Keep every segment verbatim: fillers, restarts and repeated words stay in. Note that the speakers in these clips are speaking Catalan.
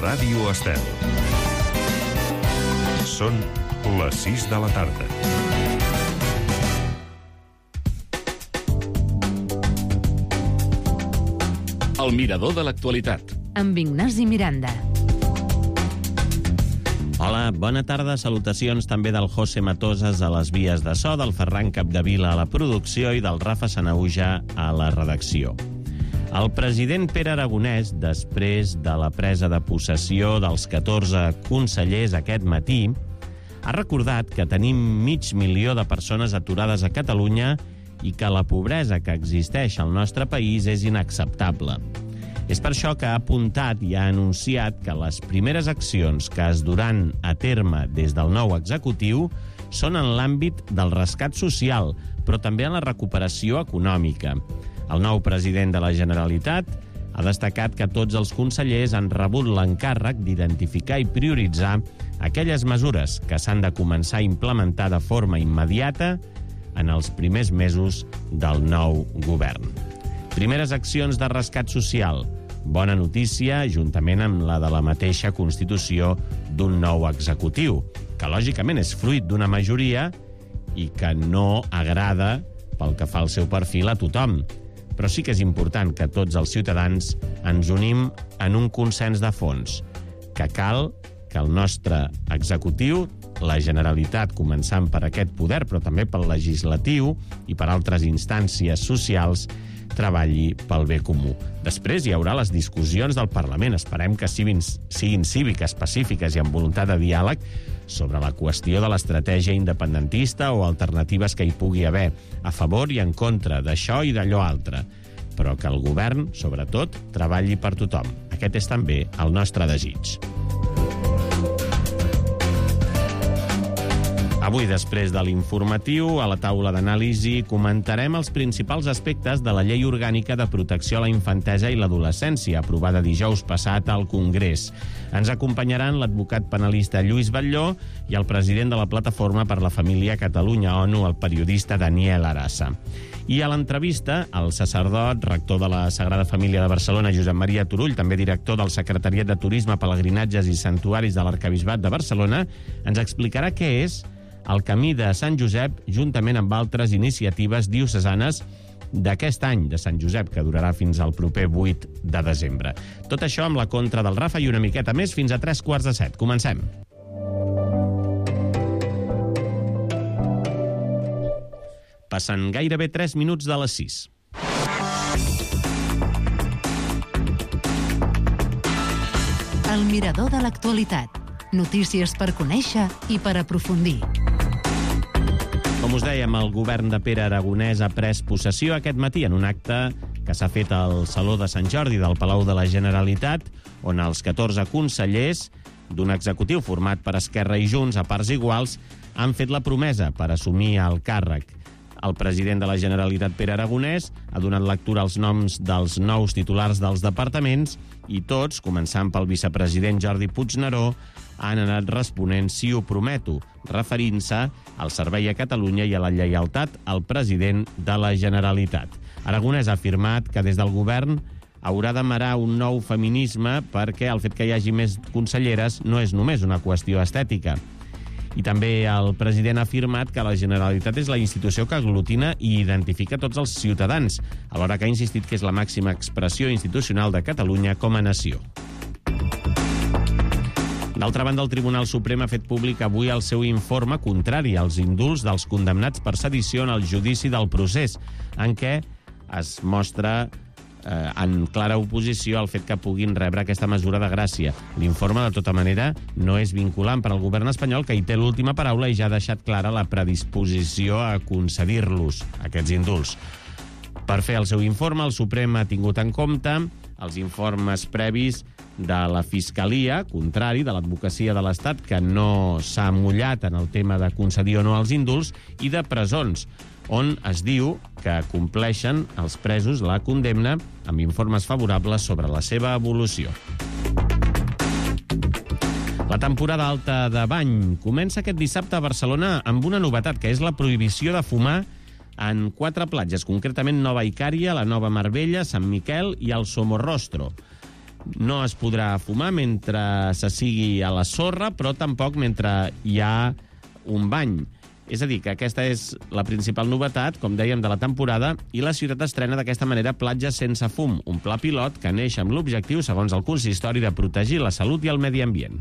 Ràdio Estel. Són les sis de la tarda. El mirador de l'actualitat. Amb Ignasi Miranda. Hola, bona tarda. Salutacions també del José Matosas a les vies de so, del Ferran Capdevila a la producció i del Rafa Sanauja a la redacció. El president Pere Aragonès, després de la presa de possessió dels catorze consellers aquest matí, ha recordat que tenim mig milió de persones aturades a Catalunya i que la pobresa que existeix al nostre país és inacceptable. És per això que ha apuntat i ha anunciat que les primeres accions que es duran a terme des del nou executiu són en l'àmbit del rescat social, però també en la recuperació econòmica. El nou president de la Generalitat ha destacat que tots els consellers han rebut l'encàrrec d'identificar i prioritzar aquelles mesures que s'han de començar a implementar de forma immediata en els primers mesos del nou govern. Primeres accions de rescat social. Bona notícia, juntament amb la de la mateixa constitució d'un nou executiu, que lògicament és fruit d'una majoria i que no agrada pel que fa al seu perfil a tothom. Però sí que és important que tots els ciutadans ens unim en un consens de fons, que cal que el nostre executiu, la Generalitat, començant per aquest poder, però també pel legislatiu i per altres instàncies socials, treballi pel bé comú. Després hi haurà les discussions del Parlament. Esperem que siguin, siguin cíviques, pacífiques i amb voluntat de diàleg sobre la qüestió de l'estratègia independentista o alternatives que hi pugui haver, a favor i en contra d'això i d'allò altre. Però que el govern, sobretot, treballi per tothom. Aquest és també el nostre desig. Avui, després de l'informatiu, a la taula d'anàlisi, comentarem els principals aspectes de la Llei Orgànica de Protecció a la Infantesa i l'Adolescència, aprovada dijous passat al Congrés. Ens acompanyaran l'advocat penalista Lluís Batlló i el president de la Plataforma per la Família Catalunya ONU, el periodista Daniel Arassa. I a l'entrevista, el sacerdot, rector de la Sagrada Família de Barcelona, Josep Maria Turull, també director del Secretariat de Turisme, Pelegrinatges i Santuaris de l'Arquebisbat de Barcelona, ens explicarà què és el Camí de Sant Josep, juntament amb altres iniciatives diocesanes d'aquest any de Sant Josep, que durarà fins al proper vuit de desembre. Tot això amb la contra del Rafa i una miqueta més fins a tres quarts de set. Comencem. Passen gairebé tres minuts de les sis. El mirador de l'actualitat. Notícies per conèixer i per aprofundir. Com us dèiem, el govern de Pere Aragonès ha pres possessió aquest matí en un acte que s'ha fet al Saló de Sant Jordi del Palau de la Generalitat, on els catorze consellers d'un executiu format per Esquerra i Junts a parts iguals han fet la promesa per assumir el càrrec. El president de la Generalitat, Pere Aragonès, ha donat lectura als noms dels nous titulars dels departaments i tots, començant pel vicepresident Jordi Puigneró, han anat responent "sí ho prometo", referint-se al servei a Catalunya i a la lleialtat al president de la Generalitat. Aragonès ha afirmat que des del govern haurà d'amarar un nou feminisme perquè el fet que hi hagi més conselleres no és només una qüestió estètica. I també el president ha afirmat que la Generalitat és la institució que aglutina i identifica tots els ciutadans, alhora que ha insistit que és la màxima expressió institucional de Catalunya com a nació. D'altra banda, el Tribunal Suprem ha fet públic avui el seu informe contrari als indults dels condemnats per sedició en el judici del procés, en què es mostra eh, en clara oposició al fet que puguin rebre aquesta mesura de gràcia. L'informe, de tota manera, no és vinculant per al govern espanyol, que hi té l'última paraula i ja ha deixat clara la predisposició a concedir-los, aquests indults. Per fer el seu informe, el Suprem ha tingut en compte els informes previs de la Fiscalia, contrari, de l'Advocacia de l'Estat, que no s'ha mullat en el tema de concedir o no els indults, i de presons, on es diu que compleixen els presos la condemna amb informes favorables sobre la seva evolució. La temporada alta de bany comença aquest dissabte a Barcelona amb una novetat, que és la prohibició de fumar en quatre platges, concretament Nova Icària, la Nova Marbella, Sant Miquel i el Somorrostro. No es podrà fumar mentre se sigui a la sorra, però tampoc mentre hi ha un bany. És a dir, que aquesta és la principal novetat, com dèiem, de la temporada, i la ciutat estrena d'aquesta manera Platges sense fum, un pla pilot que neix amb l'objectiu, segons el consistori, de protegir la salut i el medi ambient.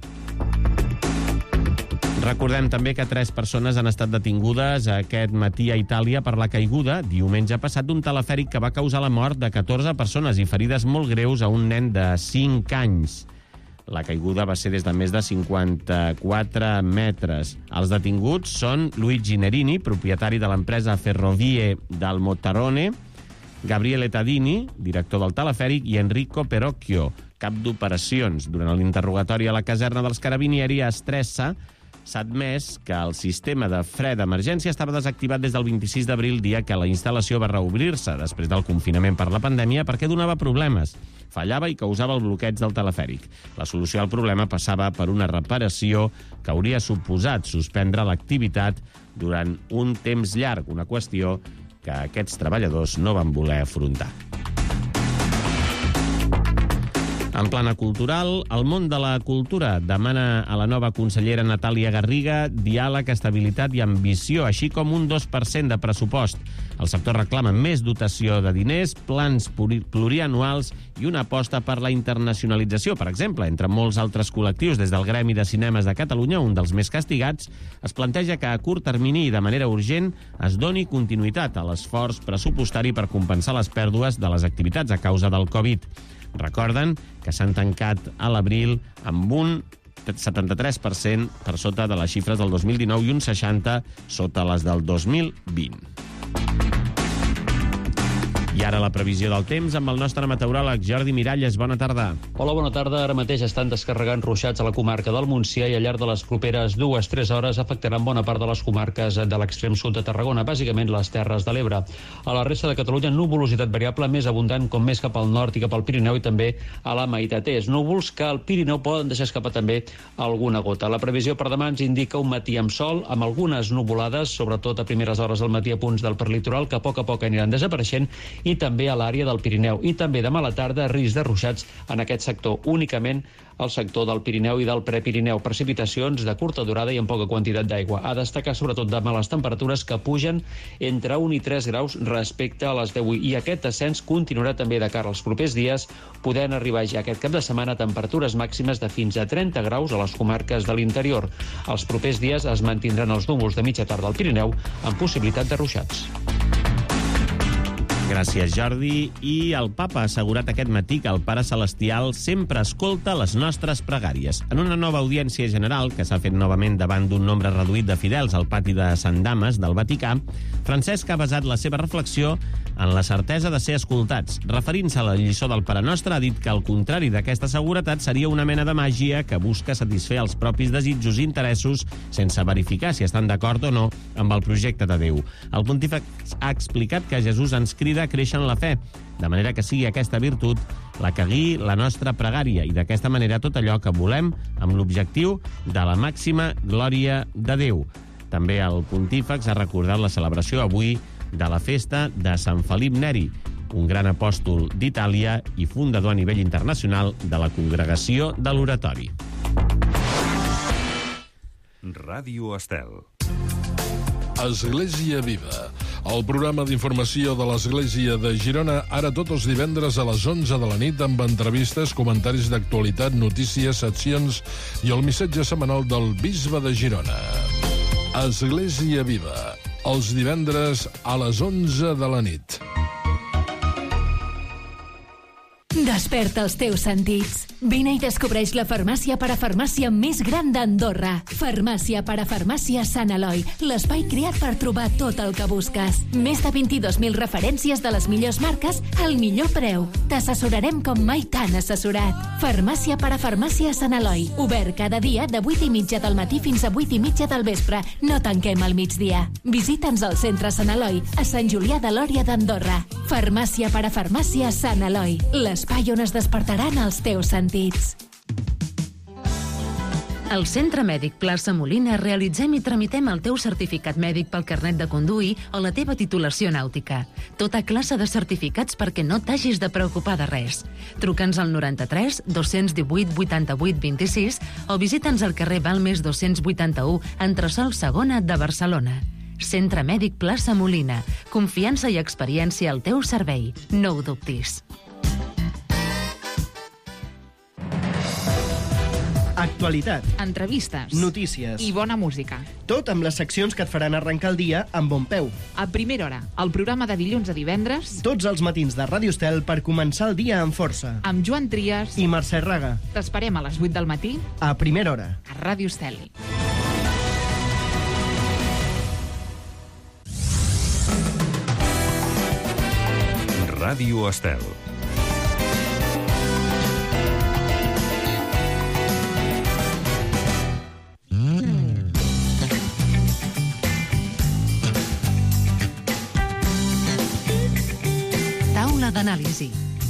Recordem també que tres persones han estat detingudes aquest matí a Itàlia per la caiguda, diumenge passat, d'un telefèric que va causar la mort de catorze persones i ferides molt greus a un nen de cinc anys. La caiguda va ser des de més de cinquanta-quatre metres. Els detinguts són Luigi Nerini, propietari de l'empresa Ferrovie del Mottarone, Gabriele Tadini, director del telefèric, i Enrico Perocchio, cap d'operacions. Durant l'interrogatori a la caserna dels Carabinieri a Stressa s'ha admès que el sistema de fre d'emergència estava desactivat des del vint-i-sis d'abril, dia que la instal·lació va reobrir-se després del confinament per la pandèmia, perquè donava problemes. Fallava i causava el bloqueig del telefèric. La solució al problema passava per una reparació que hauria suposat suspendre l'activitat durant un temps llarg, una qüestió que aquests treballadors no van voler afrontar. En plana cultural, el món de la cultura demana a la nova consellera Natàlia Garriga diàleg, estabilitat i ambició, així com un dos per cent de pressupost. El sector reclama més dotació de diners, plans plurianuals i una aposta per la internacionalització. Per exemple, entre molts altres col·lectius, des del Gremi de Cinemes de Catalunya, un dels més castigats, es planteja que a curt termini i de manera urgent es doni continuïtat a l'esforç pressupostari per compensar les pèrdues de les activitats a causa del Covid. Recorden que s'han tancat a l'abril amb un setanta-tres per cent per sota de les xifres del dos mil dinou i un seixanta per cent sota les del dos mil vint. I ara la previsió del temps amb el nostre meteoròleg Jordi Miralles. Bona tarda. Hola, bona tarda. Ara mateix estan descarregant ruixats a la comarca del Montsià i al llarg de les properes dues tres hores afectaran bona part de les comarques de l'extrem sud de Tarragona, bàsicament les Terres de l'Ebre. A la resta de Catalunya, nuvolositat variable més abundant com més cap al nord i cap al Pirineu i també a la meitat est. Núvols que al Pirineu poden deixar escapar també alguna gota. La previsió per demà ens indica un matí amb sol, amb algunes nuvolades, sobretot a primeres hores del matí a punts del perlitoral, que a poc a poc aniran desapareixent, i també a l'àrea del Pirineu. I també demà a la tarda risc de ruixats en aquest sector, únicament al sector del Pirineu i del Prepirineu. Precipitacions de curta durada i amb poca quantitat d'aigua. A destacar sobretot demà les temperatures que pugen entre un i tres graus respecte a les deu. I aquest ascens continuarà també de cara als propers dies, podent arribar ja aquest cap de setmana a temperatures màximes de fins a trenta graus a les comarques de l'interior. Els propers dies es mantindran els núvols de mitja tarda al Pirineu amb possibilitat de ruixats. Gràcies, Jordi. I el papa ha assegurat aquest matí que el Pare Celestial sempre escolta les nostres pregàries. En una nova audiència general, que s'ha fet novament davant d'un nombre reduït de fidels al pati de Sant Dames del Vaticà, Francesc ha basat la seva reflexió en la certesa de ser escoltats. Referint-se a la lliçó del Pare Nostre, ha dit que al contrari d'aquesta seguretat seria una mena de màgia que busca satisfer els propis desitjos i interessos sense verificar si estan d'acord o no amb el projecte de Déu. El pontífex ha explicat que Jesús ens crida a créixer en la fe, de manera que sigui aquesta virtut la que guiï la nostra pregària i d'aquesta manera tot allò que volem amb l'objectiu de la màxima glòria de Déu. També el pontífex ha recordat la celebració avui de la festa de Sant Felip Neri, un gran apòstol d'Itàlia i fundador a nivell internacional de la Congregació de l'Oratori. Ràdio Estel. Església Viva, el programa d'informació de l'Església de Girona, ara tots els divendres a les onze de la nit amb entrevistes, comentaris d'actualitat, notícies, seccions i el missatge setmanal del Bisbe de Girona. Església Viva, els divendres a les onze de la nit. Desperta els teus sentits. Vine i descobreix la farmàcia parafarmàcia més gran d'Andorra. Farmàcia parafarmàcia Sant Eloi, l'espai creat per trobar tot el que busques. Més de vint-i-dos mil referències de les millors marques al millor preu. T'assessorarem com mai t'han assessorat. Farmàcia parafarmàcia Sant Eloi, obert cada dia de vuit i mitja del matí fins a vuit i mitja del vespre. No tanquem al migdia. Visita'ns al centre Sant Eloi, a Sant Julià de Lòria d'Andorra. Farmàcia parafarmàcia Sant Eloi, l'espai on es despertaran els teus sentits. Al Centre Mèdic Plaça Molina realitzem i tramitem el teu certificat mèdic pel carnet de conduir o la teva titulació nàutica. Tota classe de certificats perquè no t'hagis de preocupar de res. Truca'ns al noranta-tres dos divuit vuitanta-vuit vint-i-sis o visita'ns al carrer Balmes dos-cents vuitanta-u, entresòl segona de Barcelona. Centre Mèdic Plaça Molina. Confiança i experiència al teu servei. No ho dubtis. Actualitat, entrevistes, notícies i bona música. Tot amb les seccions que et faran arrencar el dia amb bon peu. A primera hora, el programa de dilluns a divendres, Tots els matins de Ràdio Estel per començar el dia amb força. amb Joan Trias. I Mercè Raga, T'esperem a les vuit del matí a primera hora. a Ràdio Estel. Ràdio Estel. Taula d'anàlisi.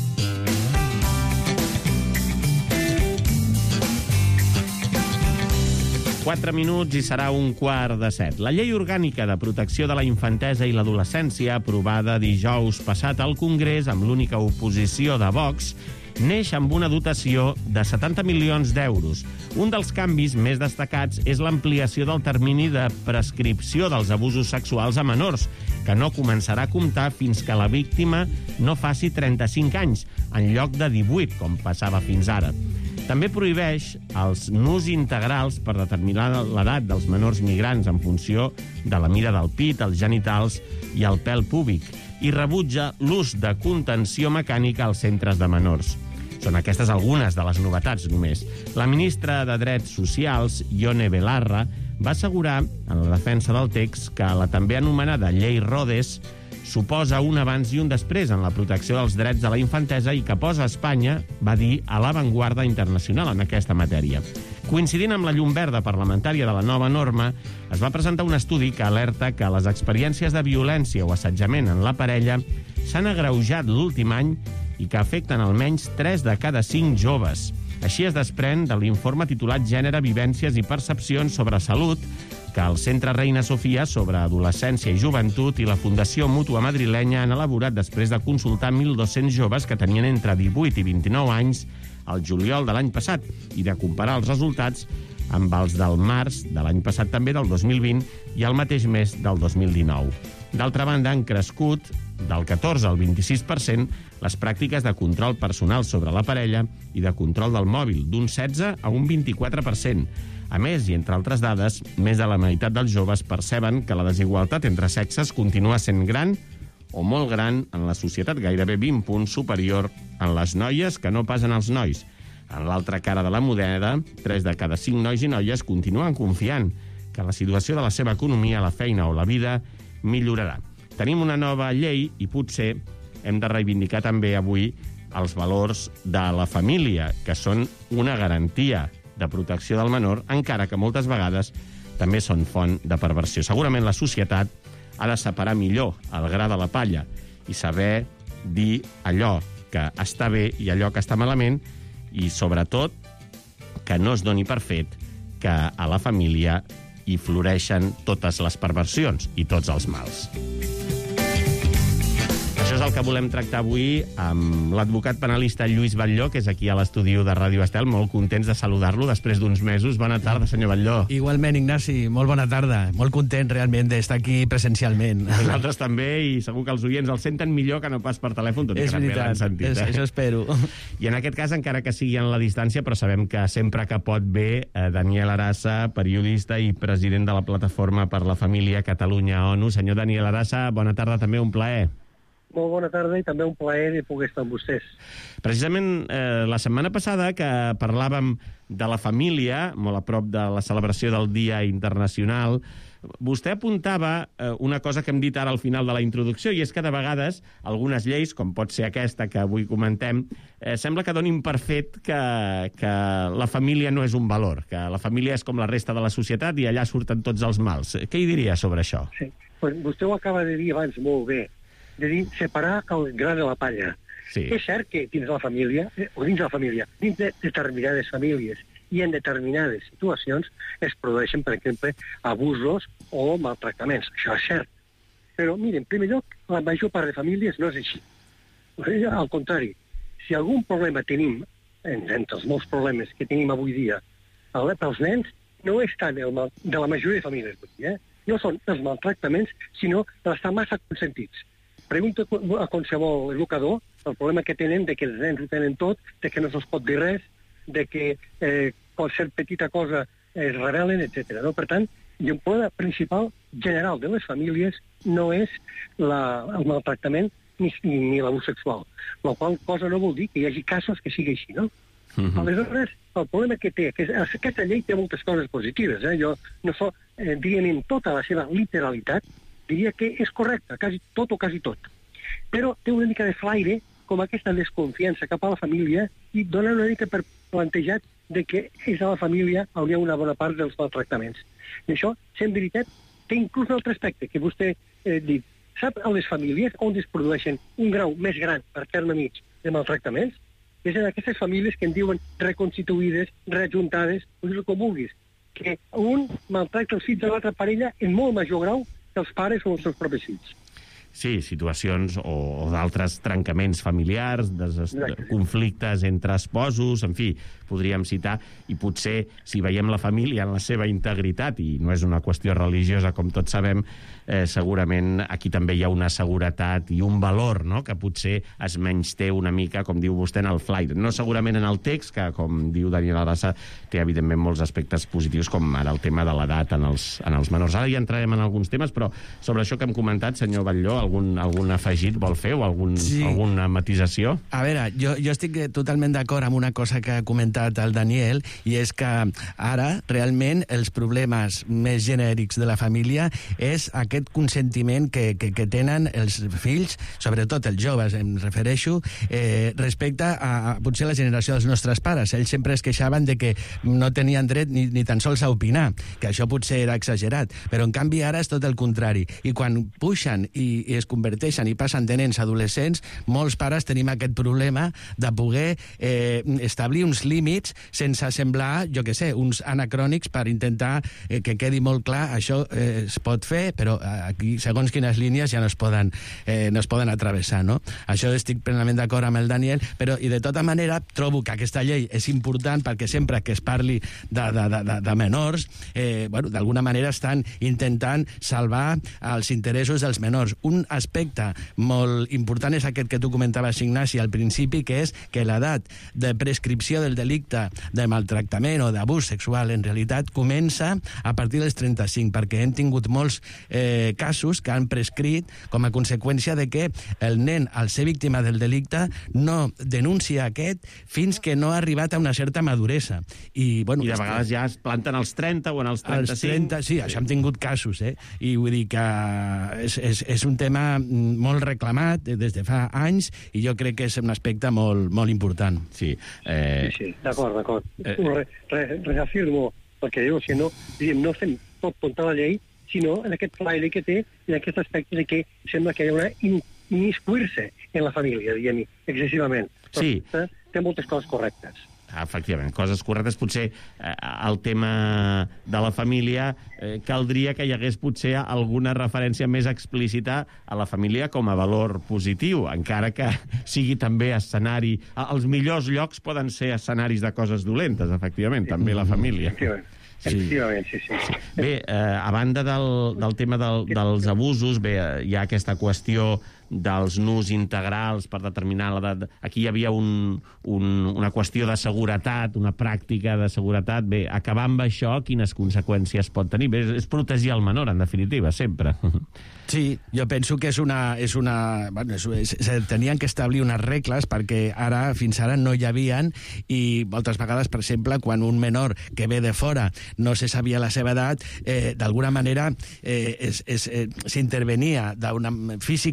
Quatre minuts i serà un quart de set. La Llei Orgànica de Protecció de la Infantesa i l'Adolescència, aprovada dijous passat al Congrés amb l'única oposició de Vox, neix amb una dotació de setanta milions d'euros. Un dels canvis més destacats és l'ampliació del termini de prescripció dels abusos sexuals a menors, que no començarà a comptar fins que la víctima no faci trenta-cinc anys, en lloc de divuit, com passava fins ara. També prohibeix els nus integrals per determinar l'edat dels menors migrants en funció de la mida del pit, els genitals i el pèl púbic, i rebutja l'ús de contenció mecànica als centres de menors. Són aquestes algunes de les novetats, només. La ministra de Drets Socials, Ione Belarra, va assegurar, en la defensa del text, que la també anomenada Llei Rodes suposa un abans i un després en la protecció dels drets de la infantesa i que posa Espanya, va dir, a l'avantguarda internacional en aquesta matèria. Coincidint amb la llum verda parlamentària de la nova norma, es va presentar un estudi que alerta que les experiències de violència o assetjament en la parella s'han agreujat l'últim any i que afecten almenys tres de cada cinc joves. Així es desprèn de l'informe titulat Gènere, Vivències i Percepcions sobre Salut, que el Centre Reina Sofia sobre Adolescència i Joventut i la Fundació Mútua Madrilenya han elaborat després de consultar mil dos-cents joves que tenien entre divuit i vint-i-nou anys al juliol de l'any passat i de comparar els resultats amb els del març de l'any passat també, del dos mil vint, i el mateix mes del dos mil dinou. D'altra banda, han crescut del catorze al vint-i-sis per cent les pràctiques de control personal sobre la parella i de control del mòbil, d'un setze a un vint-i-quatre per cent. A més, i entre altres dades, més de la meitat dels joves perceben que la desigualtat entre sexes continua sent gran o molt gran en la societat, gairebé vint punts superior en les noies que no pas en els nois. En l'altra cara de la moneda, tres de cada cinc nois i noies continuen confiant que la situació de la seva economia, la feina o la vida millorarà. Tenim una nova llei i potser hem de reivindicar també avui els valors de la família, que són una garantia de protecció del menor, encara que moltes vegades també són font de perversió. Segurament la societat ha de separar millor el gra de la palla i saber dir allò que està bé i allò que està malament i, sobretot, que no es doni per fet que a la família hi floreixen totes les perversions i tots els mals. Això és el que volem tractar avui amb l'advocat penalista Lluís Batlló, que és aquí a l'estudi de Ràdio Estel. Molt contents de saludar-lo després d'uns mesos. Bona tarda, senyor Batlló. Igualment, Ignasi, molt bona tarda. Molt content, realment, d'estar aquí presencialment. Nosaltres també, i segur que els oients el senten millor que no pas per telèfon, tot i que també l'han sentit. És, eh? això espero. I en aquest cas, encara que sigui en la distància, però sabem que sempre que pot ve, eh, Daniel Arassa, periodista i president de la Plataforma per la Família Catalunya-ONU. Senyor Daniel Arassa, bona tarda, també un plaer. Molt bona tarda i també un plaer de poder estar amb vostès. Precisament eh, la setmana passada que parlàvem de la família, molt a prop de la celebració del Dia Internacional, vostè apuntava eh, una cosa que hem dit ara al final de la introducció, i és que de vegades algunes lleis, com pot ser aquesta que avui comentem, eh, sembla que donin per fet que, que la família no és un valor, que la família és com la resta de la societat i allà surten tots els mals. Què hi diria sobre això? Sí, pues vostè ho acaba de dir abans molt bé, de dir separar el gra de la palla. Sí. És cert que dins de la família, eh, o dins de la família, dins de determinades famílies, i en determinades situacions es produeixen, per exemple, abusos o maltractaments. Això és cert. Però, miren, en primer lloc, la major part de famílies no és així. Al contrari, si algun problema tenim, entre els molts problemes que tenim avui dia, pels nens, no és tant el mal, de la majoria de famílies, eh? No són els maltractaments, sinó d'estar massa consentits. Pregunta a qualsevol educador el problema que tenen de que els nens ho tenen tot, de que no se'ls pot dir res, de que eh, qualsevol petita cosa es rebel·len, etcètera. No? Per tant, el problema principal general de les famílies no és la, el maltractament ni, ni l'abús sexual, la qual cosa no vol dir que hi hagi casos que sigui així, no? Uh-huh. Aleshores, el problema que té, que és, aquesta llei té moltes coses positives, eh? Jo no so, eh, diríem en tota la seva literalitat, diria que és correcta, quasi tot o quasi tot. Però té una mica de flaire, com aquesta desconfiança cap a la família, i dona una mica per plantejat de que és a la família on hi ha una bona part dels maltractaments. I això, sent veritat, té inclús un altre aspecte que vostè eh, dit. Sap a les famílies on es produeixen un grau més gran per terme mig de maltractaments? És en aquestes famílies que en diuen reconstituïdes, reajuntades, com vulguis, que un maltracta els fills de l'altra parella en molt major grau que els pares o els seus propis fills. Sí, situacions o, o d'altres trencaments familiars, des, conflictes entre esposos, en fi, podríem citar, i potser, si veiem la família en la seva integritat, i no és una qüestió religiosa, com tots sabem, eh, segurament aquí també hi ha una seguretat i un valor, no?, que potser es menysté una mica, com diu vostè, en el flight. No segurament en el text, que, com diu Daniel Arassa, té, evidentment, molts aspectes positius, com ara el tema de l'edat en, els, en els menors. Ara ja entrarem en alguns temes, però sobre això que hem comentat, senyor Batlló, algun, algun afegit vol fer o algun, sí. alguna matisació? A veure, jo, jo estic totalment d'acord amb una cosa que ha comentat el Daniel, i és que ara realment els problemes més genèrics de la família és aquest consentiment que, que, que tenen els fills, sobretot els joves, em refereixo, eh, respecte a, a potser la generació dels nostres pares. Ells sempre es queixaven de que no tenien dret ni, ni tan sols a opinar, que això potser era exagerat, però en canvi ara és tot el contrari. I quan puixen i, i es converteixen i passen de nens a adolescents, molts pares tenim aquest problema de poder eh, establir uns límits sense semblar, jo què sé, uns anacrònics per intentar eh, que quedi molt clar, això eh, es pot fer, però aquí, segons quines línies, ja no es poden, eh, no es poden atravessar, no? Això estic plenament d'acord amb el Daniel, però, i de tota manera, trobo que aquesta llei és important perquè sempre que es parli de, de, de, de menors, eh, bueno, d'alguna manera estan intentant salvar els interessos dels menors. Un aspecte molt important és aquest que tu comentaves, Ignasi, al principi, que és que l'edat de prescripció del delicte de maltractament o d'abús sexual, en realitat, comença a partir dels trenta-cinc, perquè hem tingut molts eh, casos que han prescrit com a conseqüència de que el nen, al ser víctima del delicte, no denuncia aquest fins que no ha arribat a una certa maduresa. I, bueno, I de vegades ja es planten als trenta o en els trenta-cinc. Als trenta, sí, això hem tingut casos, eh? I vull dir que és, és, és un tema molt reclamat des de fa anys i jo crec que és un aspecte molt, molt important. Sí, eh... sí, sí, d'acord, d'acord. Eh... Re, re, reafirmo el que diu, si no, no fem tot contra la llei, sinó en aquest flaire que té, en aquest aspecte de que sembla que hi ha una inmiscuir-se en la família, diguem-hi, excessivament. Però sí. Té moltes coses correctes. Efectivament, coses correctes. Potser eh, el tema de la família eh, caldria que hi hagués potser alguna referència més explícita a la família com a valor positiu, encara que sigui també escenari... Els millors llocs poden ser escenaris de coses dolentes, efectivament, també la família. Efectivament. Sí. Efectivament, sí, sí. sí. Bé, eh, a banda del, del tema del, dels abusos, bé, hi ha aquesta qüestió dels nus integrals per determinar l'edat. Aquí hi havia un, un, una qüestió de seguretat, una pràctica de seguretat. Bé, acabar amb això, quines conseqüències pot tenir? Bé, és protegir el menor, en definitiva, sempre. Sí, jo penso que és una... És una bueno, és, és, tenien que establir unes regles perquè ara, fins ara, no hi havien, i moltes vegades, per exemple, quan un menor que ve de fora no se sabia la seva edat, eh, d'alguna manera eh, eh, s'intervenia físicament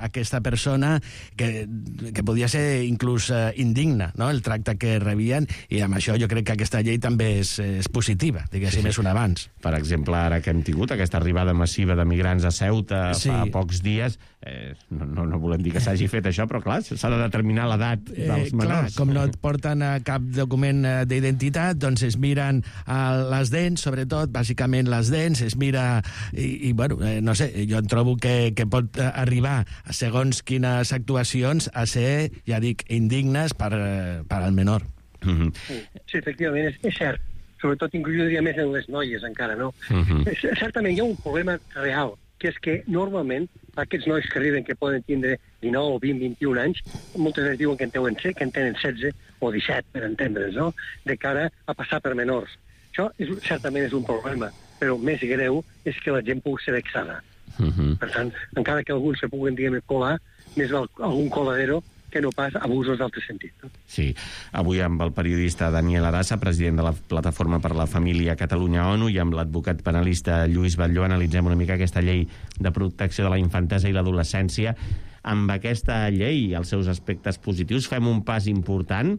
aquesta persona que, que podia ser inclús uh, indigna, no?, el tracte que rebien, i amb això jo crec que aquesta llei també és, és positiva, diguéssim, sí, sí. és un avanç. Per exemple, ara que hem tingut aquesta arribada massiva de migrants a Ceuta sí. fa pocs dies, eh, no, no, no volem dir que s'hagi fet això, però clar, s'ha de determinar l'edat dels eh, menors. Clar, com no et porten a cap document d'identitat, doncs es miren uh, les dents, sobretot, bàsicament les dents, es mira, i, i bueno, eh, no sé, jo em trobo que, que pot arribar, a segons quines actuacions, a ser, ja dic, indignes per, per al menor. Mm-hmm. Sí, sí, efectivament, és, és cert. Sobretot, inclús jo diria més en les noies, encara, no? Mm-hmm. Certament hi ha un problema real, que és que normalment aquests nois que arriben, que poden tindre dinou, vint, vint-i-un anys, moltes vegades diuen que en tenen, que en tenen setze o disset, per entendre's, no?, de cara a passar per menors. Això és, certament és un problema, però més greu és que la gent pugui ser vexada. Uh-huh. Per tant, encara que alguns se puguen, diguem, colar, més val algun coladero que no pas abusos d'altre sentit. No? Sí. Avui amb el periodista Daniel Arassa, president de la Plataforma per la Família Catalunya-ONU, i amb l'advocat penalista Lluís Batlló analitzem una mica aquesta llei de protecció de la infantesa i l'adolescència. Amb aquesta llei i els seus aspectes positius fem un pas important,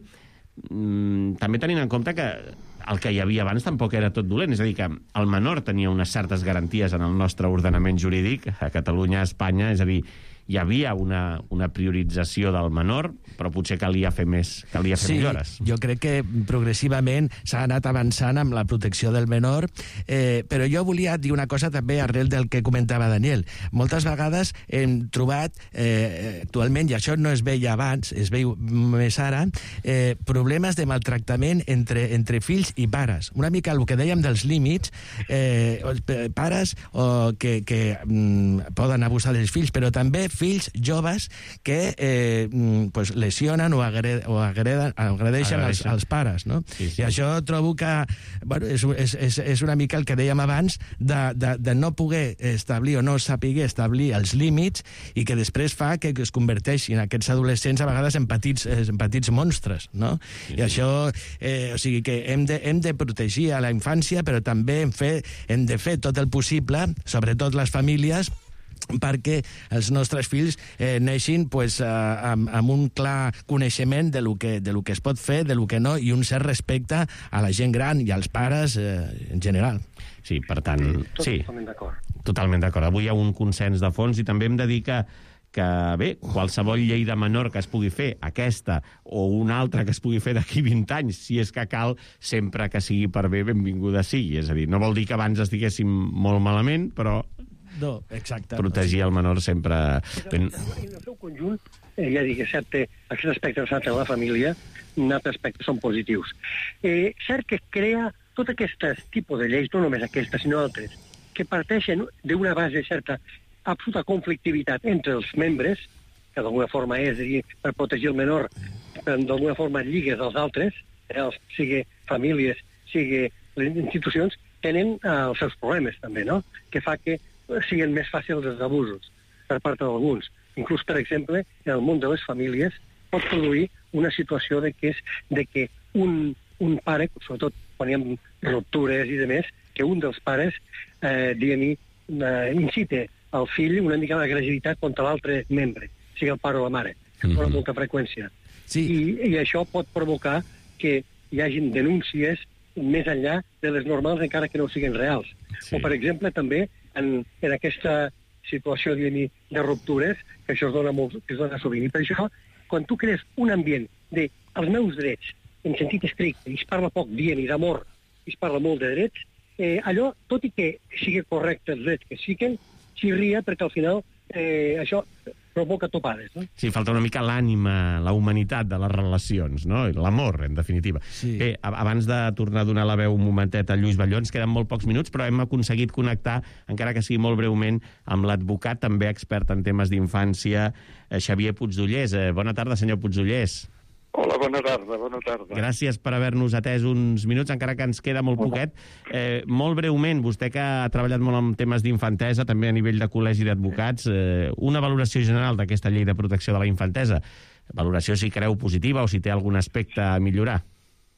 mm, també tenint en compte que el que hi havia abans tampoc era tot dolent, és a dir, que el menor tenia unes certes garanties en el nostre ordenament jurídic, a Catalunya, a Espanya, és a dir, hi havia una, una priorització del menor, però potser calia fer més, calia fer sí, millores. Jo crec que progressivament s'ha anat avançant amb la protecció del menor, eh, però jo volia dir una cosa també arrel del que comentava Daniel. Moltes vegades hem trobat, eh, actualment, i això no es veia abans, es veu més ara, eh, problemes de maltractament entre, entre fills i pares. Una mica el que dèiem dels límits, eh, pares oh, que, que mm, poden abusar dels fills, però també fills joves que eh, pues lesionen o, agred o agreden, agredeixen els, els pares, no? Sí, sí. I això trobo que bueno, és, és, és, és una mica el que dèiem abans de, de, de no poder establir o no saber establir els límits i que després fa que es converteixin aquests adolescents a vegades en petits, en petits monstres, no? Sí, sí. I això, eh, o sigui que hem de, hem de protegir a la infància, però també hem, fe, hem de fer tot el possible, sobretot les famílies, perquè els nostres fills eh, neixin pues, eh, amb, amb un clar coneixement de lo, que, de lo que es pot fer, de lo que no, i un cert respecte a la gent gran i als pares eh, en general. Sí, per tant... Sí, totalment d'acord. Totalment d'acord. Avui hi ha un consens de fons i també hem de dir que que, bé, qualsevol llei de menor que es pugui fer, aquesta o una altra que es pugui fer d'aquí vint anys, si és que cal, sempre que sigui per bé, benvinguda sigui. És a dir, no vol dir que abans estiguéssim molt malament, però no, exacte, protegir el menor sempre... En el seu conjunt, eh, ja dic, excepte aquest aspecte relacionat amb la família, altres aspectes són positius. Eh, cert que crea tot aquest tipus de lleis, no només aquestes, sinó altres, que parteixen d'una base certa absoluta conflictivitat entre els membres, que d'alguna forma és dir, per protegir el menor, però d'alguna forma lligues als altres, eh, els, sigui famílies, sigui les institucions, tenen eh, els seus problemes també, no? Que fa que siguin més fàcils els abusos per part d'alguns. Inclús, per exemple, en el món de les famílies pot produir una situació de que, és, de que un, un pare, sobretot quan hi ha ruptures i demés, que un dels pares, eh, diguem-hi, eh, incite el fill una mica l'agressivitat contra l'altre membre, sigui el pare o la mare, que mm-hmm. amb molta freqüència. Sí. I, I això pot provocar que hi hagin denúncies més enllà de les normals, encara que no siguin reals. Sí. O, per exemple, també, en, en aquesta situació de ruptures, que això es dona, molt, que es dona sovint. I per això, quan tu crees un ambient de els meus drets, en sentit estricte, i es parla poc dient i d'amor, i es parla molt de drets, eh, allò, tot i que sigui correcte els drets que siguen, xirria perquè al final eh, això provoca topades, no? Sí, falta una mica l'ànima, la humanitat de les relacions, no? L'amor, en definitiva. Sí. Bé, abans de tornar a donar la veu un momentet a Lluís Batlló, ens queden molt pocs minuts, però hem aconseguit connectar, encara que sigui molt breument, amb l'advocat, també expert en temes d'infància, Xavier Puigdollers. Bona tarda, senyor Puigdollers. Hola, bona tarda, bona tarda. Gràcies per haver-nos atès uns minuts, encara que ens queda molt poquet. Eh, molt breument, vostè que ha treballat molt en temes d'infantesa, també a nivell de col·legi d'advocats, eh, una valoració general d'aquesta llei de protecció de la infantesa. Valoració si creu positiva o si té algun aspecte a millorar.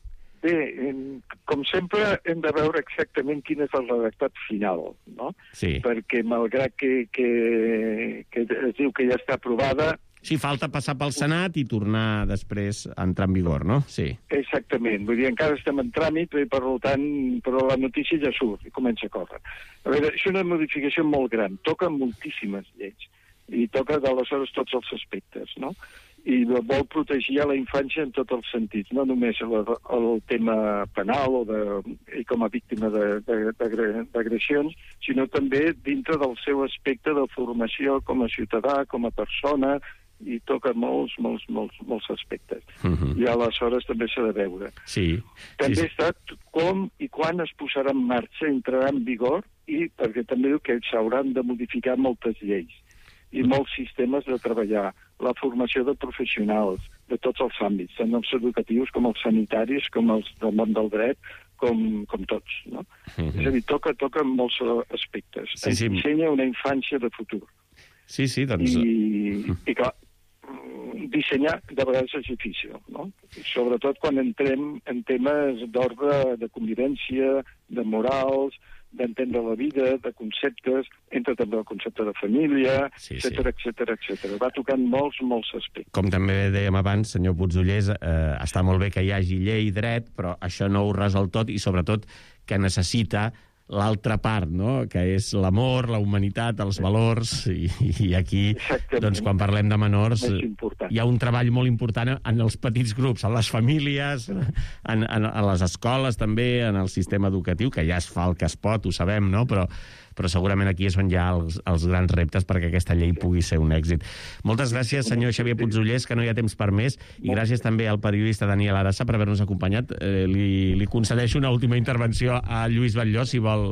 Bé, com sempre, hem de veure exactament quin és el redactat final, no? Sí. Perquè malgrat que, que, que es diu que ja està aprovada... Sí, falta passar pel Senat i tornar després a entrar en vigor, no? Sí. Exactament. Vull dir, encara estem en tràmit i, per tant, però la notícia ja surt i comença a córrer. A veure, és una modificació molt gran. Toca moltíssimes lleis i toca, d'aleshores, tots els aspectes, no? I vol protegir a la infància en tots els sentits, no només el, el tema penal o de, i com a víctima d'agressions, sinó també dintre del seu aspecte de formació com a ciutadà, com a persona, i toca molts, molts, molts, molts aspectes. Uh-huh. I aleshores també s'ha de veure. Sí. També sí. està com i quan es posarà en marxa, entrarà en vigor, i perquè també diu que s'hauran de modificar moltes lleis i molts sistemes de treballar, la formació de professionals de tots els àmbits, tant els educatius com els sanitaris, com els del món del dret, com, com tots, no? Uh-huh. És a dir, toca, toca molts aspectes. Sí, sí. Ensenya una infància de futur. Sí, sí, doncs... I, i clar, dissenyar de vegades és difícil, no? Sobretot quan entrem en temes d'ordre de convivència, de morals, d'entendre la vida, de conceptes, entra també el concepte de família, sí, etcètera, sí. etcètera, etcètera. Va tocant molts, molts aspectes. Com també dèiem abans, senyor Putzullers, eh, està molt bé que hi hagi llei i dret, però això no ho resol tot i, sobretot, que necessita l'altra part, no?, que és l'amor, la humanitat, els valors, i, i aquí, doncs, quan parlem de menors, hi ha un treball molt important en els petits grups, en les famílies, en, en, en les escoles també, en el sistema educatiu, que ja es fa el que es pot, ho sabem, no?, però, però segurament aquí és on hi ha els, els grans reptes perquè aquesta llei pugui ser un èxit. Moltes gràcies, senyor Xavier Putzullers, que no hi ha temps per més, i gràcies també al periodista Daniel Arassa per haver-nos acompanyat. Eh, li, li concedeixo una última intervenció a Lluís Batlló, si vol...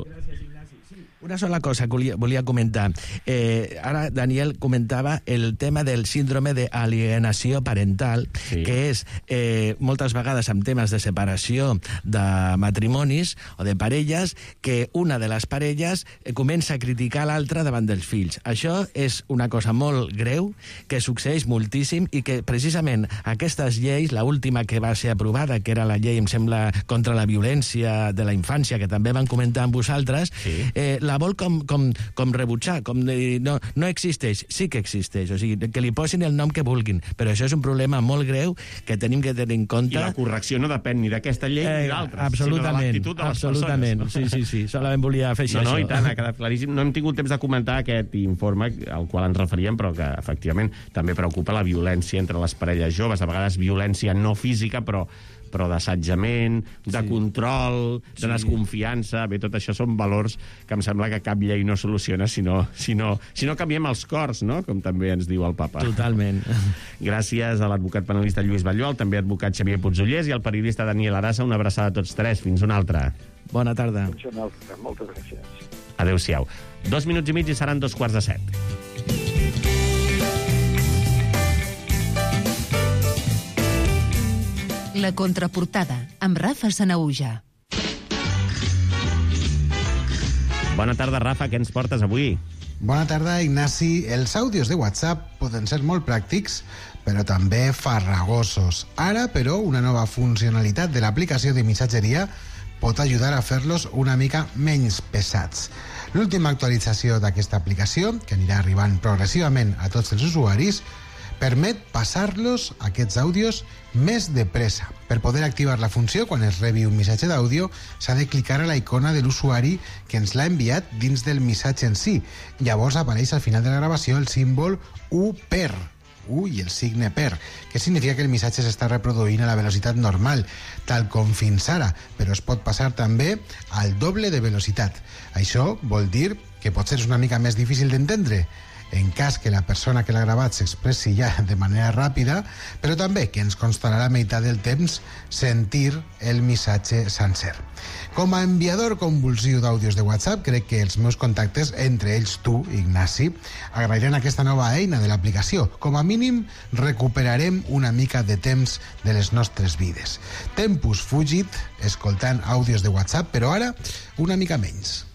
Una sola cosa que volia, volia comentar. Eh, ara Daniel comentava el tema del síndrome d'alienació parental, sí. que és eh, moltes vegades amb temes de separació de matrimonis o de parelles, que una de les parelles eh, comença a criticar l'altra davant dels fills. Això és una cosa molt greu, que succeeix moltíssim i que precisament aquestes lleis, la última que va ser aprovada, que era la llei, em sembla, contra la violència de la infància, que també van comentar amb vosaltres, sí. eh, la vol com, com, com rebutjar, com de, no, no existeix, sí que existeix, o sigui, que li posin el nom que vulguin, però això és un problema molt greu que tenim que tenir en compte. I la correcció no depèn ni d'aquesta llei eh, ni d'altres, absolutament, sinó de l'actitud de les absolutament, persones. Sí, sí, sí, solament volia fer no, això. No, i tant, ha quedat claríssim. No hem tingut temps de comentar aquest informe al qual ens referíem, però que, efectivament, també preocupa la violència entre les parelles joves, a vegades violència no física, però però d'assetjament, de sí. control, de sí. desconfiança... Bé, tot això són valors que em sembla que cap llei no soluciona si no, si no, si no canviem els cors, no?, com també ens diu el papa. Totalment. Gràcies a l'advocat penalista Lluís Batlló, al també advocat Xavier Putzullers i al periodista Daniel Arassa. Una abraçada a tots tres. Fins una altra. Bona tarda. Fins una altra. Moltes gràcies. Adéu-siau. Dos minuts i mig i seran dos quarts de set. La contraportada, amb Rafa Sanahuja. Bona tarda, Rafa, què ens portes avui? Bona tarda, Ignasi. Els àudios de WhatsApp poden ser molt pràctics, però també farragosos. Ara, però, una nova funcionalitat de l'aplicació de missatgeria pot ajudar a fer-los una mica menys pesats. L'última actualització d'aquesta aplicació, que anirà arribant progressivament a tots els usuaris, permet passar-los, aquests àudios, més de pressa. Per poder activar la funció, quan es rebi un missatge d'àudio, s'ha de clicar a la icona de l'usuari que ens l'ha enviat dins del missatge en si. Llavors apareix al final de la gravació el símbol U per, U i el signe per, que significa que el missatge s'està reproduint a la velocitat normal, tal com fins ara, però es pot passar també al doble de velocitat. Això vol dir que potser és una mica més difícil d'entendre, en cas que la persona que l'ha gravat s'expressi ja de manera ràpida, però també que ens constarà la meitat del temps sentir el missatge sencer. Com a enviador convulsiu d'àudios de WhatsApp, crec que els meus contactes, entre ells tu, Ignasi, agrairan aquesta nova eina de l'aplicació. Com a mínim, recuperarem una mica de temps de les nostres vides. Tempus fugit, escoltant àudios de WhatsApp, però ara una mica menys.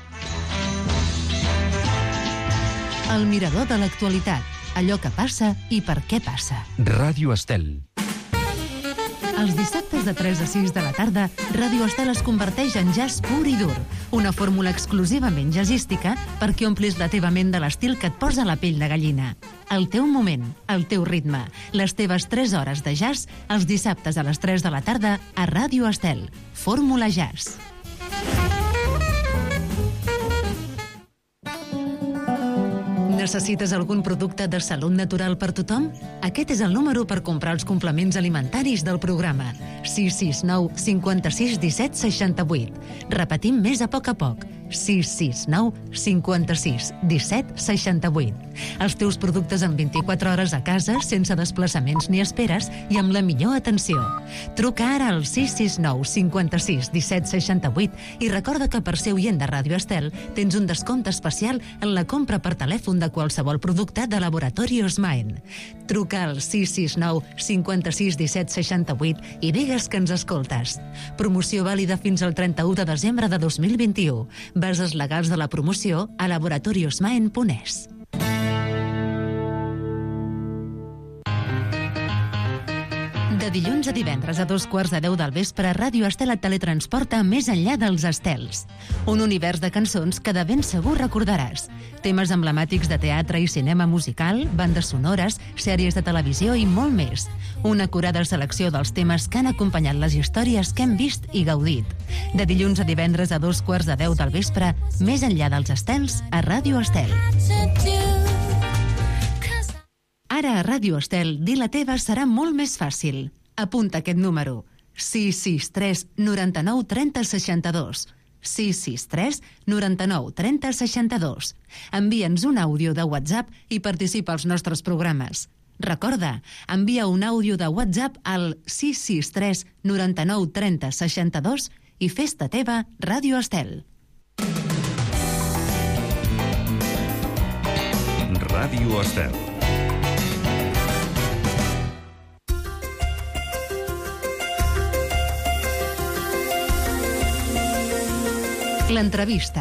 El mirador de l'actualitat. Allò que passa i per què passa. Ràdio Estel. Els dissabtes de tres a sis de la tarda, Ràdio Estel es converteix en jazz pur i dur, una fórmula exclusivament jazzística perquè omplis la teva ment de l'estil que et posa la pell de gallina. El teu moment, el teu ritme, les teves tres hores de jazz, els dissabtes a les tres de la tarda a Ràdio Estel. Fórmula Jazz. Necessites algun producte de salut natural per tothom? Aquest és el número per comprar els complements alimentaris del programa. sis sis nou cinquanta-sis disset seixanta-vuit. Repetim més a poc a poc. sis sis nou cinquanta-sis disset seixanta-vuit. Els teus productes en vint-i-quatre hores a casa, sense desplaçaments ni esperes i amb la millor atenció. Truca ara al sis sis nou cinquanta-sis disset seixanta-vuit i recorda que per ser oient de Ràdio Estel tens un descompte especial en la compra per telèfon de qualsevol producte de Laboratorios Maen. Truca al sis sis nou cinquanta-sis disset seixanta-vuit i digues que ens escoltes. Promoció vàlida fins al trenta-u de desembre de dos mil vint-i-u. Bases legals de la promoció a laboratoriosmaen punt es. De dilluns a divendres a dos quarts de deu del vespre, Ràdio Estel et teletransporta més enllà dels estels. Un univers de cançons que de ben segur recordaràs. Temes emblemàtics de teatre i cinema musical, bandes sonores, sèries de televisió i molt més. Una acurada selecció dels temes que han acompanyat les històries que hem vist i gaudit. De dilluns a divendres a dos quarts de deu del vespre, més enllà dels estels, a Ràdio Estel. Ara a Ràdio Estel, dir la teva serà molt més fàcil. Apunta aquest número. sis sis tres noranta-nou trenta seixanta-dos. sis sis tres noranta-nou trenta seixanta-dos. Envia'ns un àudio de WhatsApp i participa als nostres programes. Recorda, envia un àudio de WhatsApp al sis sis tres noranta-nou trenta seixanta-dos i fes-te teva Ràdio Estel. Ràdio Estel. L'entrevista.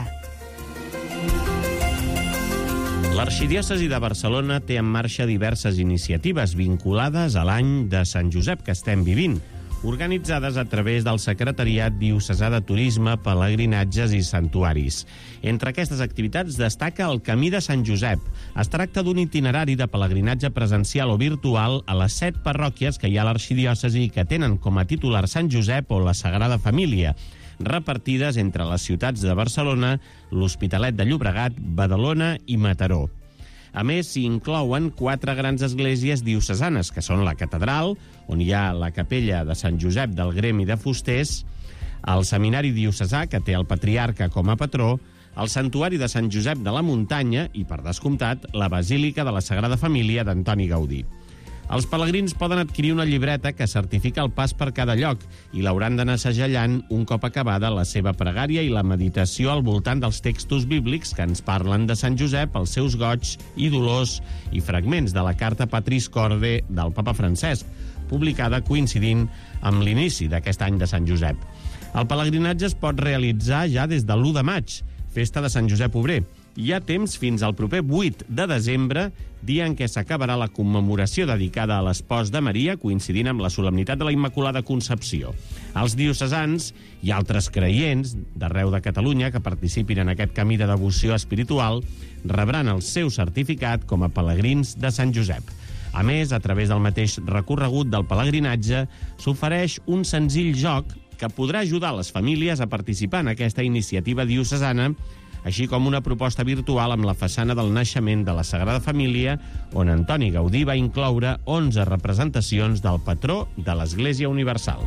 L'Arxidiòcesi de Barcelona té en marxa diverses iniciatives vinculades a l'any de Sant Josep que estem vivint, organitzades a través del Secretariat Diocesà de Turisme, Pelegrinatges i Santuaris. Entre aquestes activitats destaca el Camí de Sant Josep. Es tracta d'un itinerari de pelegrinatge presencial o virtual a les set parròquies que hi ha a l'Arxidiòcesi i que tenen com a titular Sant Josep o la Sagrada Família, repartides entre les ciutats de Barcelona, l'Hospitalet de Llobregat, Badalona i Mataró. A més, s'hi inclouen quatre grans esglésies diocesanes, que són la Catedral, on hi ha la capella de Sant Josep del Gremi de Fusters, el Seminari Diocesà, que té el Patriarca com a patró, el Santuari de Sant Josep de la Muntanya i, per descomptat, la Basílica de la Sagrada Família d'Antoni Gaudí. Els pelegrins poden adquirir una llibreta que certifica el pas per cada lloc i l'hauran d'anar segellant un cop acabada la seva pregària i la meditació al voltant dels textos bíblics que ens parlen de Sant Josep, els seus goigs i dolors i fragments de la carta Patris Corde del papa Francesc, publicada coincidint amb l'inici d'aquest any de Sant Josep. El pelegrinatge es pot realitzar ja des de l'u de maig, festa de Sant Josep Obrer. Hi ha temps fins al proper vuit de desembre, dia en què s'acabarà la commemoració dedicada a l'espòs de Maria, coincidint amb la solemnitat de la Immaculada Concepció. Els diocesans i altres creients d'arreu de Catalunya que participin en aquest camí de devoció espiritual rebran el seu certificat com a pelegrins de Sant Josep. A més, a través del mateix recorregut del pelegrinatge, s'ofereix un senzill joc que podrà ajudar les famílies a participar en aquesta iniciativa diocesana, així com una proposta virtual amb la façana del naixement de la Sagrada Família, on Antoni Gaudí va incloure onze representacions del patró de l'Església Universal.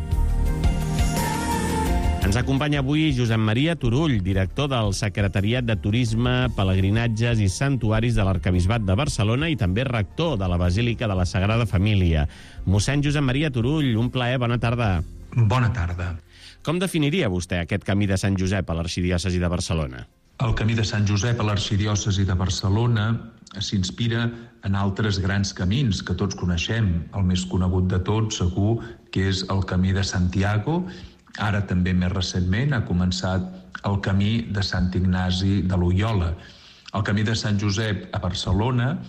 Ens acompanya avui Josep Maria Turull, director del Secretariat de Turisme, Pelegrinatges i Santuaris de l'Arquebisbat de Barcelona i també rector de la Basílica de la Sagrada Família. Mossèn Josep Maria Turull, un plaer, bona tarda. Bona tarda. Com definiria vostè aquest camí de Sant Josep a l'Arxidiòcesi de Barcelona? El camí de Sant Josep a l'Arxidiòcesi de Barcelona s'inspira en altres grans camins que tots coneixem. El més conegut de tots, segur, que és el camí de Santiago. Ara també més recentment ha començat el camí de Sant Ignasi de Loiola. El camí de Sant Josep a Barcelona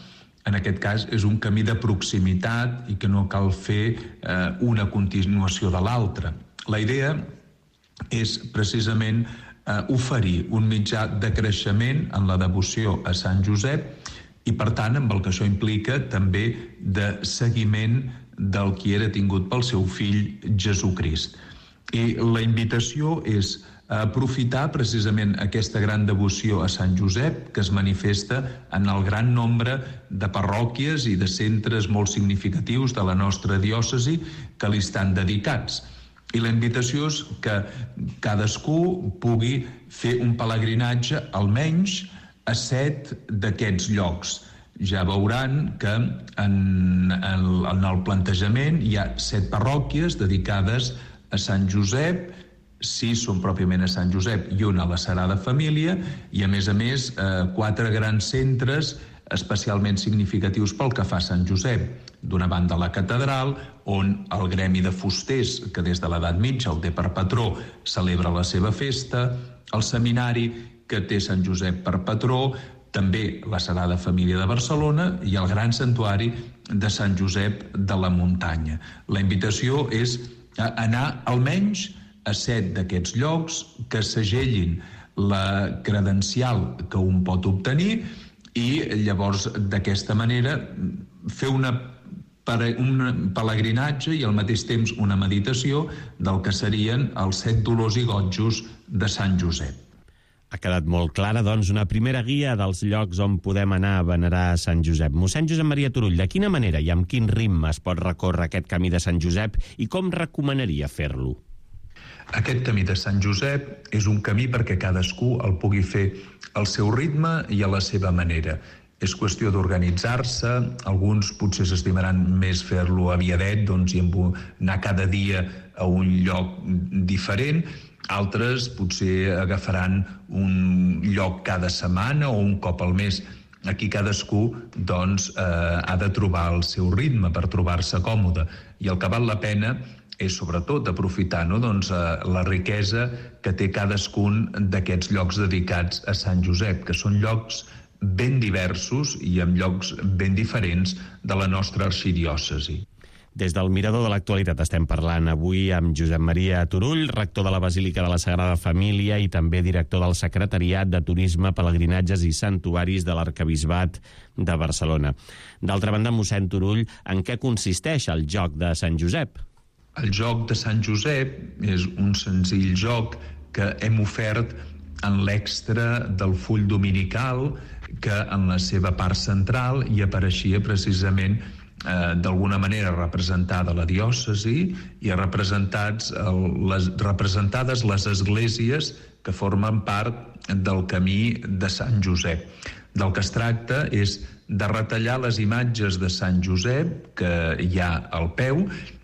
En aquest cas és un camí de proximitat i que no cal fer eh, una continuació de l'altra. La idea és precisament eh, oferir un mitjà de creixement en la devoció a Sant Josep i, per tant, amb el que això implica també de seguiment del qui era tingut pel seu fill Jesucrist. I la invitació és a aprofitar precisament aquesta gran devoció a Sant Josep que es manifesta en el gran nombre de parròquies i de centres molt significatius de la nostra diòcesi que li estan dedicats. I la invitació és que cadascú pugui fer un pelegrinatge almenys a set d'aquests llocs. Ja veuran que en, en, en el plantejament hi ha set parròquies dedicades a Sant Josep, sis són pròpiament a Sant Josep i una a la Sagrada Família, i a més a més eh, quatre grans centres especialment significatius pel que fa a Sant Josep. D'una banda la catedral, on el gremi de fusters, que des de l'edat mitja el té per patró, celebra la seva festa, el seminari, que té Sant Josep per patró, també la Sagrada Família de Barcelona i el gran santuari de Sant Josep de la Muntanya. La invitació és a anar almenys a set d'aquests llocs, que segellin la credencial que un pot obtenir i llavors d'aquesta manera fer una, un pelegrinatge i al mateix temps una meditació del que serien els set dolors i gotjos de Sant Josep. Ha quedat molt clara, doncs, una primera guia dels llocs on podem anar a venerar Sant Josep. Mossèn Josep Maria Turull, de quina manera i amb quin ritme es pot recórrer aquest camí de Sant Josep i com recomanaria fer-lo? Aquest camí de Sant Josep és un camí perquè cadascú el pugui fer al seu ritme i a la seva manera. És qüestió d'organitzar-se, alguns potser s'estimaran més fer-lo aviadet, doncs, i anar cada dia a un lloc diferent, altres potser agafaran un lloc cada setmana o un cop al mes. Aquí cadascú doncs, eh, ha de trobar el seu ritme per trobar-se còmode, i el que val la pena és sobretot aprofitar no, doncs, la riquesa que té cadascun d'aquests llocs dedicats a Sant Josep, que són llocs ben diversos i amb llocs ben diferents de la nostra arxidiòcesi. Des del Mirador de l'Actualitat estem parlant avui amb Josep Maria Turull, rector de la Basílica de la Sagrada Família i també director del Secretariat de Turisme, Pelegrinatges i Santuaris de l'Arquebisbat de Barcelona. D'altra banda, mossèn Turull, en què consisteix el joc de Sant Josep? El joc de Sant Josep és un senzill joc que hem ofert en l'extra del full dominical, que en la seva part central hi apareixia precisament eh, d'alguna manera representada la diòcesi i representats el, les, representades les esglésies que formen part del camí de Sant Josep. Del que es tracta és de retallar les imatges de Sant Josep que hi ha al peu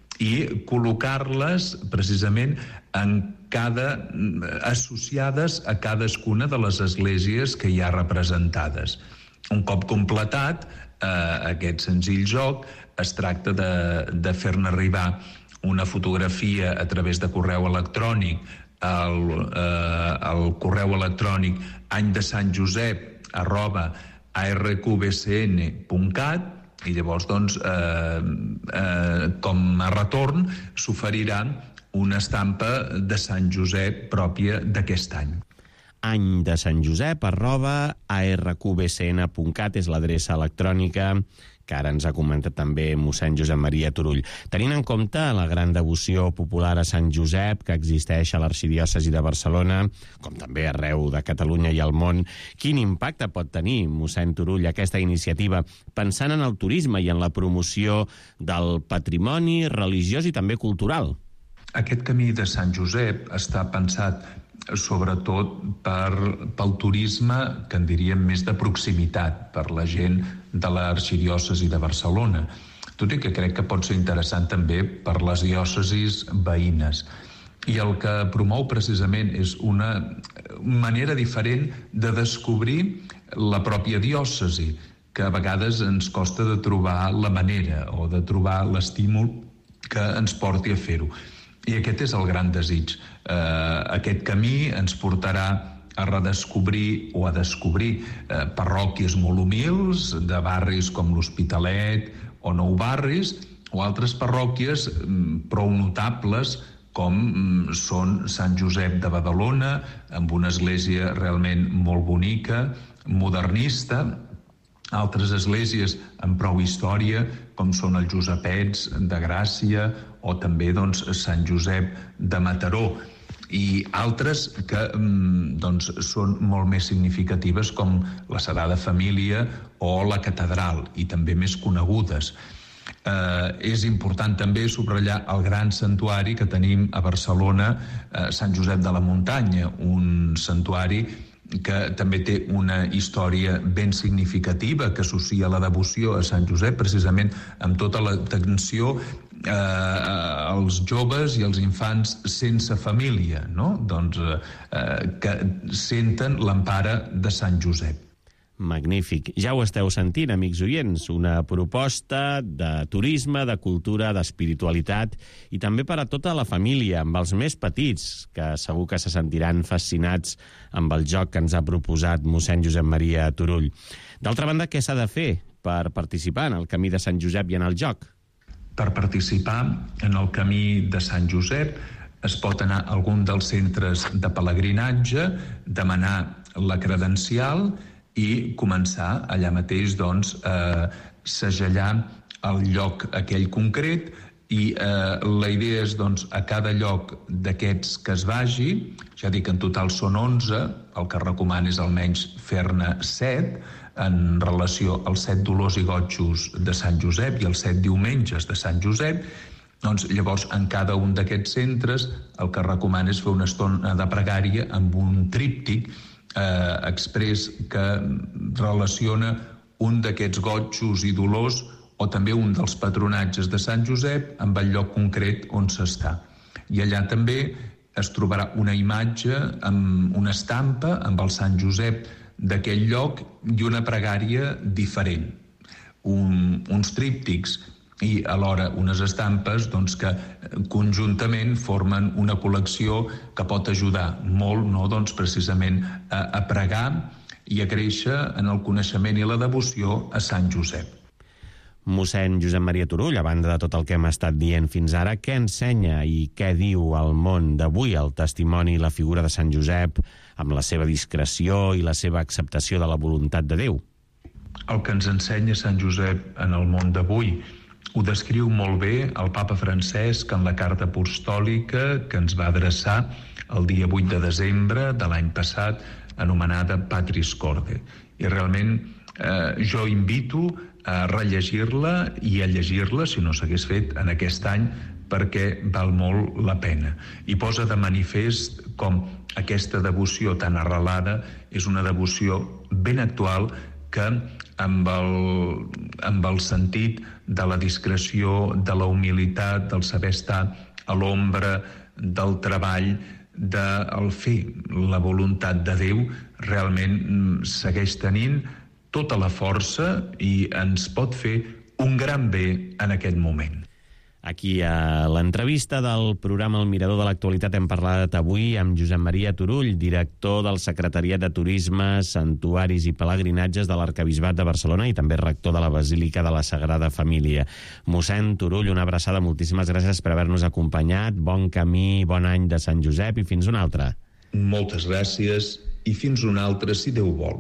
i col·locar-les precisament en cada, associades a cadascuna de les esglésies que hi ha representades. Un cop completat eh, aquest senzill joc, es tracta de, de fer-ne arribar una fotografia a través de correu electrònic al, eh, al correu electrònic any de Sant Josep arroba a r q b c n punt cat, i llavors, doncs, eh, eh, com a retorn s'oferirà una estampa de Sant Josep pròpia d'aquest any. Any de Sant Josep arroba a r q b c n punt cat és l'adreça electrònica que ara ens ha comentat també mossèn Josep Maria Turull. Tenint en compte la gran devoció popular a Sant Josep que existeix a l'arxidiòcesi de Barcelona, com també arreu de Catalunya i al món, quin impacte pot tenir, mossèn Turull, aquesta iniciativa, pensant en el turisme i en la promoció del patrimoni religiós i també cultural? Aquest camí de Sant Josep està pensat sobretot per, pel turisme, que en diríem més de proximitat, per la gent de l'arxidiòcesi de Barcelona, tot i que crec que pot ser interessant també per les diòcesis veïnes. I el que promou precisament és una manera diferent de descobrir la pròpia diòcesi, que a vegades ens costa de trobar la manera o de trobar l'estímul que ens porti a fer-ho. I aquest és el gran desig. Eh, aquest camí ens portarà a redescobrir o a descobrir eh, parròquies molt humils de barris com l'Hospitalet o Nou Barris, o altres parròquies mm, prou notables com mm, són Sant Josep de Badalona, amb una església realment molt bonica, modernista, altres esglésies amb prou història, com són els Josepets de Gràcia o també doncs, Sant Josep de Mataró, i altres que doncs, són molt més significatives com la Sagrada Família o la Catedral, i també més conegudes. Eh, és important també subratllar el gran santuari que tenim a Barcelona, eh, Sant Josep de la Muntanya, un santuari que també té una història ben significativa, que associa la devoció a Sant Josep precisament amb tota l'atenció eh, als joves i als infants sense família, no? Doncs, eh, que senten l'empara de Sant Josep. Magnífic. Ja ho esteu sentint, amics oients, una proposta de turisme, de cultura, d'espiritualitat i també per a tota la família, amb els més petits, que segur que se sentiran fascinats amb el joc que ens ha proposat mossèn Josep Maria Turull. D'altra banda, què s'ha de fer per participar en el Camí de Sant Josep i en el joc? Per participar en el Camí de Sant Josep es pot anar a algun dels centres de pelegrinatge, demanar la credencial i començar allà mateix doncs, a segellar el lloc aquell concret, i eh, la idea és doncs, a cada lloc d'aquests que es vagi, ja dic, en total són onze, el que recomana és almenys fer-ne set, en relació als set dolors i gotjos de Sant Josep i els set diumenges de Sant Josep. Doncs llavors en cada un d'aquests centres el que recomana és fer una estona de pregària amb un tríptic eh, exprés que relaciona un d'aquests gotjos i dolors o també un dels patronatges de Sant Josep amb el lloc concret on s'està. I allà també es trobarà una imatge amb una estampa amb el Sant Josep d'aquell lloc i una pregària diferent, un, uns tríptics i alhora unes estampes doncs, que conjuntament formen una col·lecció que pot ajudar molt, no, doncs, precisament a, a pregar i a créixer en el coneixement i la devoció a Sant Josep. Mossèn Josep Maria Turull, a banda de tot el que hem estat dient fins ara, què ensenya i què diu al món d'avui el testimoni i la figura de Sant Josep amb la seva discreció i la seva acceptació de la voluntat de Déu? El que ens ensenya Sant Josep en el món d'avui ho descriu molt bé el papa Francesc en la carta apostòlica que ens va adreçar el dia vuit de desembre de l'any passat, anomenada Patris Corde. I realment eh, jo invito a rellegir-la i a llegir-la, si no s'hagués fet en aquest any, perquè val molt la pena. I posa de manifest com aquesta devoció tan arrelada és una devoció ben actual que amb el, amb el sentit de la discreció, de la humilitat, del saber estar a l'ombra, del treball, del fer la voluntat de Déu, realment segueix tenint tota la força i ens pot fer un gran bé en aquest moment. Aquí a l'entrevista del programa El Mirador de l'Actualitat hem parlat avui amb Josep Maria Turull, director del Secretariat de Turisme, Santuaris i Pelegrinatges de l'Arquebisbat de Barcelona i també rector de la Basílica de la Sagrada Família. Mossèn Turull, una abraçada, moltíssimes gràcies per haver-nos acompanyat. Bon camí, bon any de Sant Josep i fins un altre. Moltes gràcies i fins un altre, si Déu vol.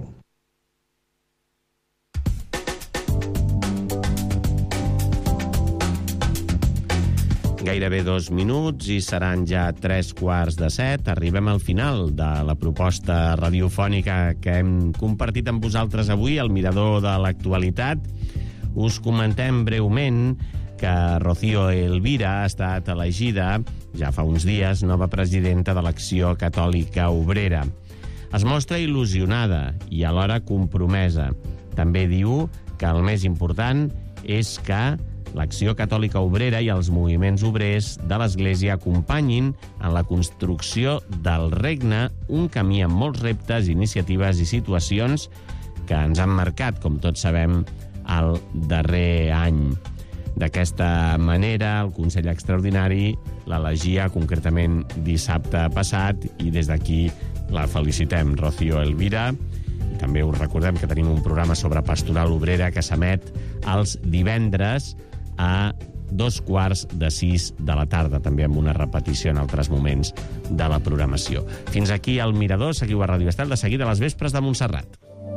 Gairebé dos minuts i seran ja tres quarts de set. Arribem al final de la proposta radiofònica que hem compartit amb vosaltres avui, el Mirador de l'Actualitat. Us comentem breument que Rocío Elvira ha estat elegida ja fa uns dies nova presidenta de l'Acció Catòlica Obrera. Es mostra il·lusionada i alhora compromesa. També diu que el més important és que l'Acció Catòlica Obrera i els moviments obrers de l'Església acompanyin en la construcció del regne un camí amb molts reptes, iniciatives i situacions que ens han marcat, com tots sabem, el darrer any. D'aquesta manera, el Consell Extraordinari l'elegia concretament dissabte passat i des d'aquí La felicitem, Rocío Elvira. I també us recordem que tenim un programa sobre pastoral obrera que s'emet els divendres a dos quarts de sis de la tarda, també amb una repetició en altres moments de la programació. Fins aquí al Mirador. Seguiu a Ràdio Estel, de seguida a les vespres de Montserrat.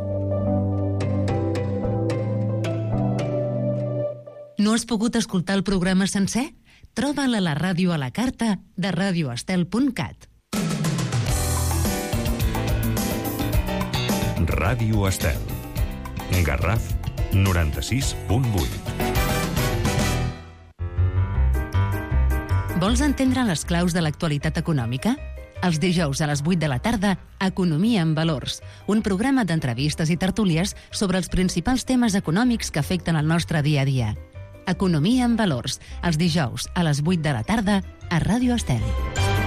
No has pogut escoltar el programa sencer? Troba'l a la ràdio a la carta de radio estel punt cat. Ràdio Estel. Garraf noranta-sis punt vuit. Vols entendre les claus de l'actualitat econòmica? Els dijous a les vuit de la tarda, Economia en Valors, un programa d'entrevistes i tertúlies sobre els principals temes econòmics que afecten el nostre dia a dia. Economia en Valors, els dijous a les vuit de la tarda a Ràdio Estel.